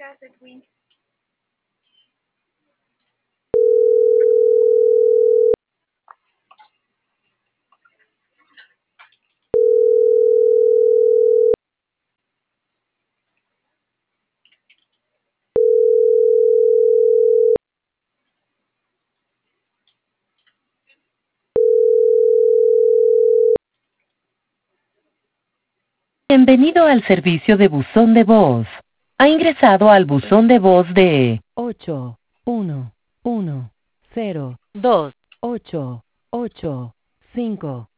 Bienvenido al servicio de buzón de voz. Ha ingresado al buzón de voz de 811028885.